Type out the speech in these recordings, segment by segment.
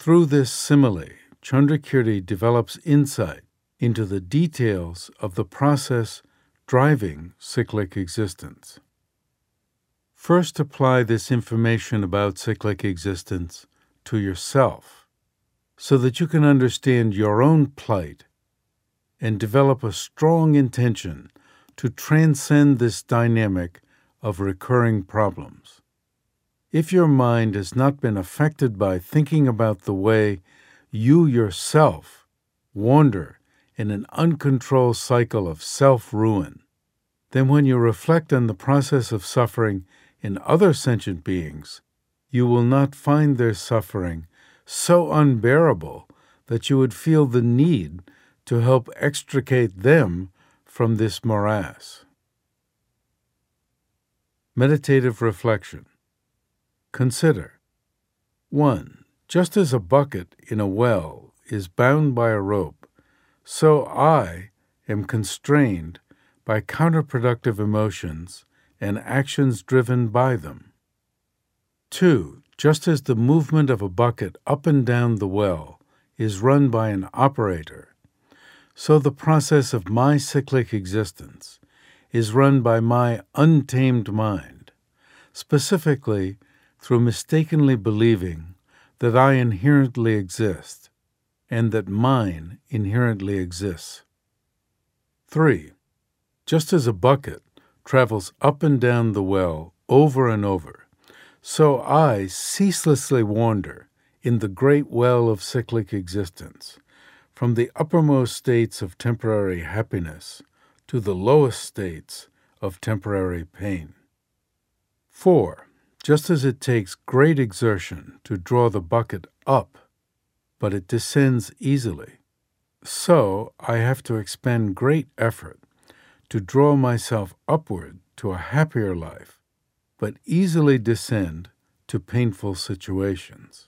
Through this simile, Chandrakirti develops insight into the details of the process driving cyclic existence. First, apply this information about cyclic existence to yourself so that you can understand your own plight and develop a strong intention to transcend this dynamic of recurring problems. If your mind has not been affected by thinking about the way you yourself wander in an uncontrolled cycle of self-ruin, then when you reflect on the process of suffering in other sentient beings, you will not find their suffering so unbearable that you would feel the need to help extricate them from this morass. Meditative reflection. Consider: 1. Just as a bucket in a well is bound by a rope, so I am constrained by counterproductive emotions and actions driven by them. 2. Just as the movement of a bucket up and down the well is run by an operator, so the process of my cyclic existence is run by my untamed mind, specifically through mistakenly believing that I inherently exist and that mine inherently exists. 3. Just as a bucket travels up and down the well over and over, so I ceaselessly wander in the great well of cyclic existence, from the uppermost states of temporary happiness to the lowest states of temporary pain. 4. Just as it takes great exertion to draw the bucket up, but it descends easily, so I have to expend great effort to draw myself upward to a happier life, but easily descend to painful situations.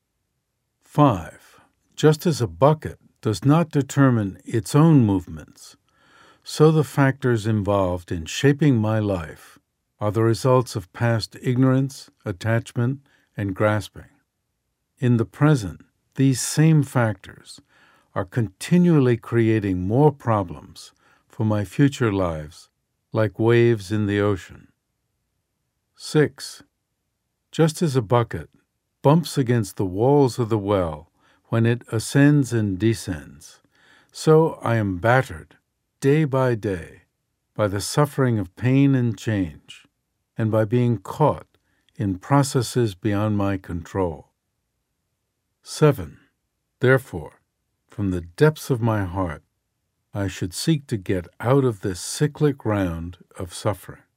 5. Just as a bucket does not determine its own movements, so the factors involved in shaping my life are the results of past ignorance, attachment, and grasping. In the present, these same factors are continually creating more problems for my future lives, like waves in the ocean. 6. Just as a bucket bumps against the walls of the well when it ascends and descends, so I am battered day by day by the suffering of pain and change, and by being caught in processes beyond my control. 7. Therefore, from the depths of my heart, I should seek to get out of this cyclic round of suffering.